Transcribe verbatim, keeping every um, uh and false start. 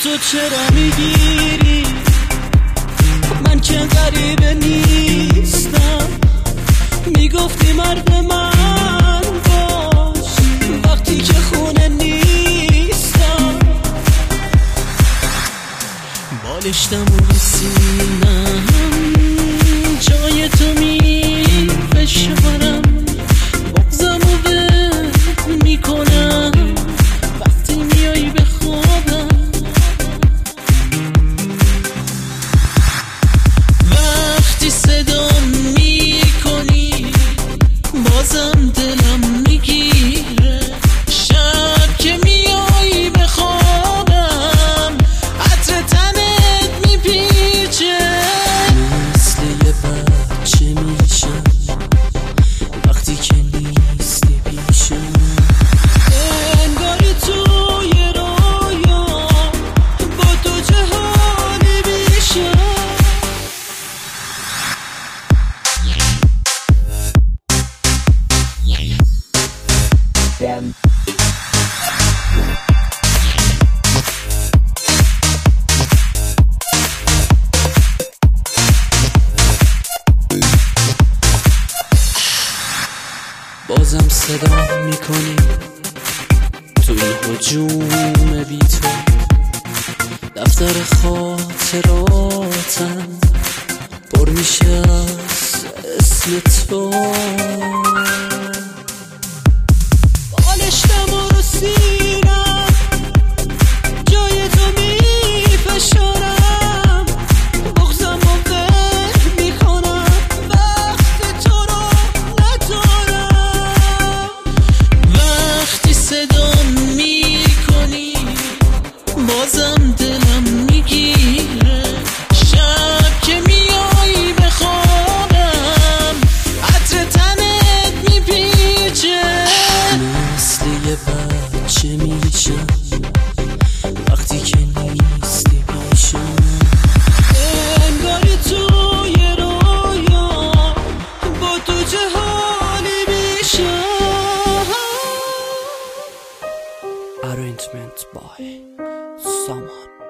تو چرا میگیری؟ من که غریبه نیستم، میگفتی مرد من باش وقتی که خونه نیستم. بالشتم و سینم جای تو میفشارم، بغضم و ول میکنم وقتی میایی به خوابم. وقتی صدام میکنی بازم دلم میگیره، شب که میایی به خوابم عطر تنت میپیچه. مثل یه بچه میشم وقتی که نیستی پیشم، انگاری توی رویا با تو جهانی میشم. بازم صدا میکنی تو این هجوم بی تو، دفتر خاطراتم پر میشه از اسم تو. بالشتم و رو سینم جای تو میفشارم، بغضم و ول میکنم وقتی تو رو ندارم. وقتی صدام میکنی بازم دلم میگیره، شب که میایی به خوابم عطر تنت میپیچه. مثل یه بچه میشم وقتی که نیستی پیشم، انگاری توی رویا با تو جهانی میشم. Arrangement by someone.